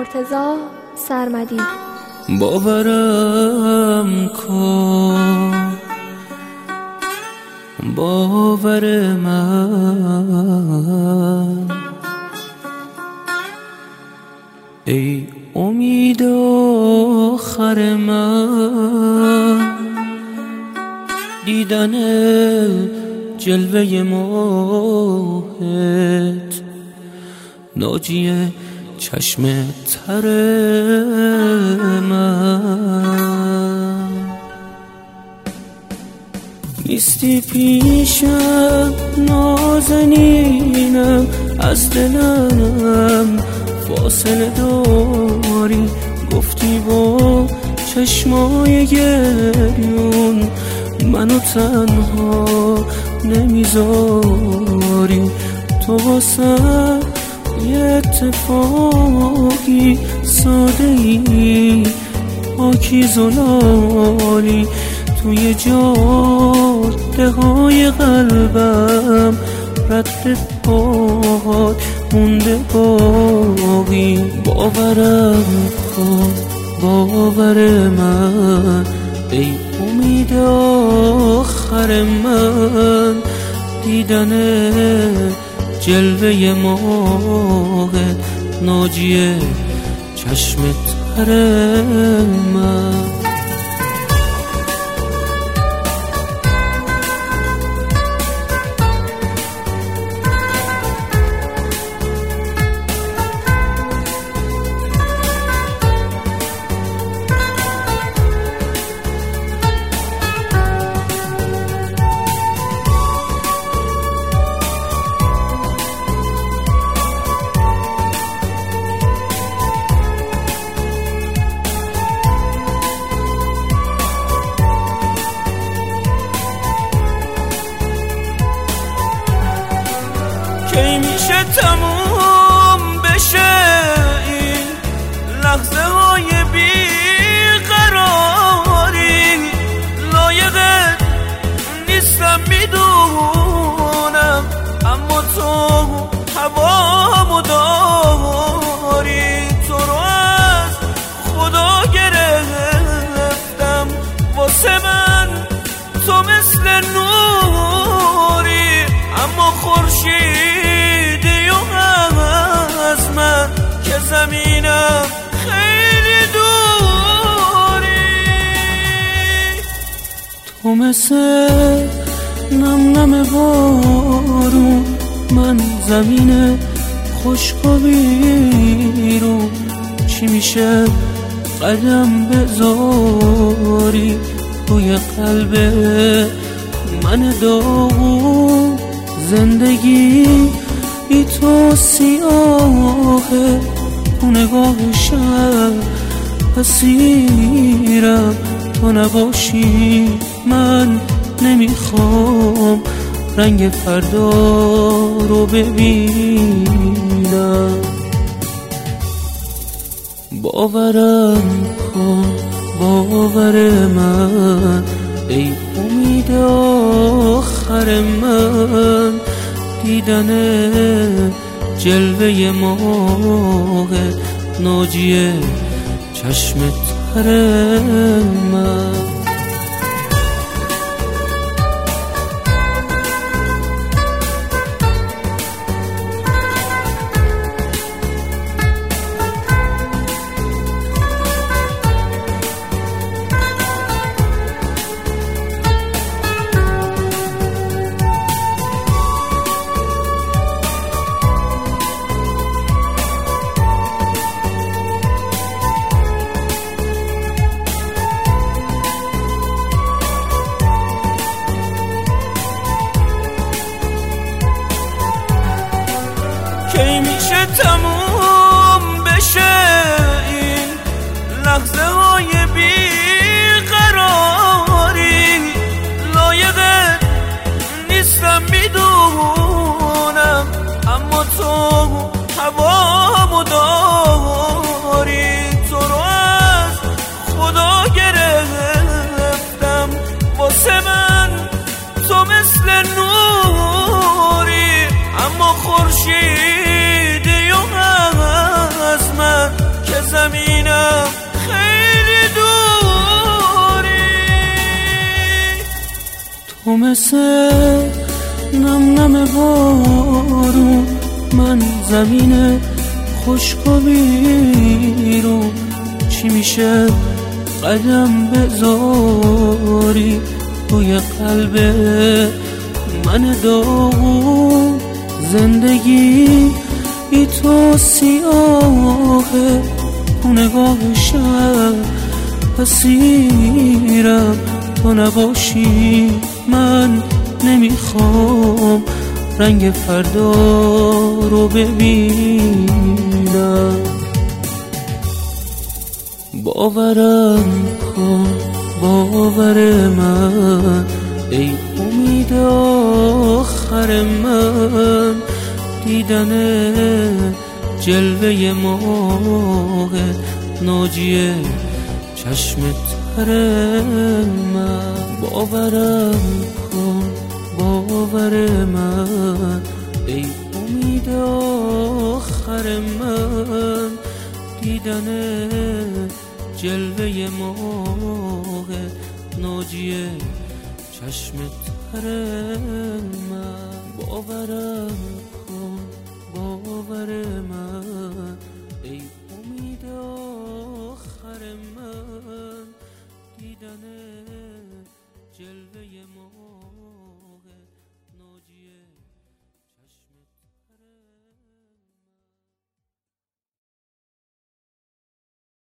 مرتضی سرمدی. باورم کن باور من، ای امید آخر من، دیدن جلوه ماهت ناجی چشم تر من. نیستی پیشم نازنینم، از دلم فاصله داری، گفتی با چشمای گریون منو تنها نمیذاری. تو واسه یه اتفاقی ساده ای پاکیز و لالی، توی جاده های قلبم رد پاهات مونده باقی. باورم کن باور من، ای امید آخر من، دیدن جلوه ماهت ناجی چشم تر من. کی میشه تموم بشه این لحظه های بیقراری؟ لایقت نیستم میدونم، اما تو هوامو داری. تو رو از خدا گرفتم، واسه من تو مثل نوری، اما خورشید که زمینم خیلی دوری. تو مثل نم نم بارون، من زمین خشک و بیرون. چی میشه قدم بذاری توی قلب من داغون؟ زندگی بی تو سیاهه، تو نگاه شب اسیرم. تو نباشی من نمیخوام رنگ فردا رو ببینم. باورم کن باور من، ای امید آخر من، دیدن جلوه ماهت ناجی چشم تر من. تو مثل نم نم بارون، من زمین خشک و بیرون. چی میشه قدم بذاری توی قلب من داغون؟ زندگی ای تو سیاهه، تو نگاه شب اسیرم. تو نباشی من نمیخوام رنگ فردا رو ببینم. باورم کن باور من، ای امید آخر من. دیدن جلوه ماه ناجی چشم تر من. باورم کن باور من، ای امید آخر من. دیدن جلوه ماه ناجی چشم تر من. باورم کن باور من، ای امید آخر من. دیدن جلوه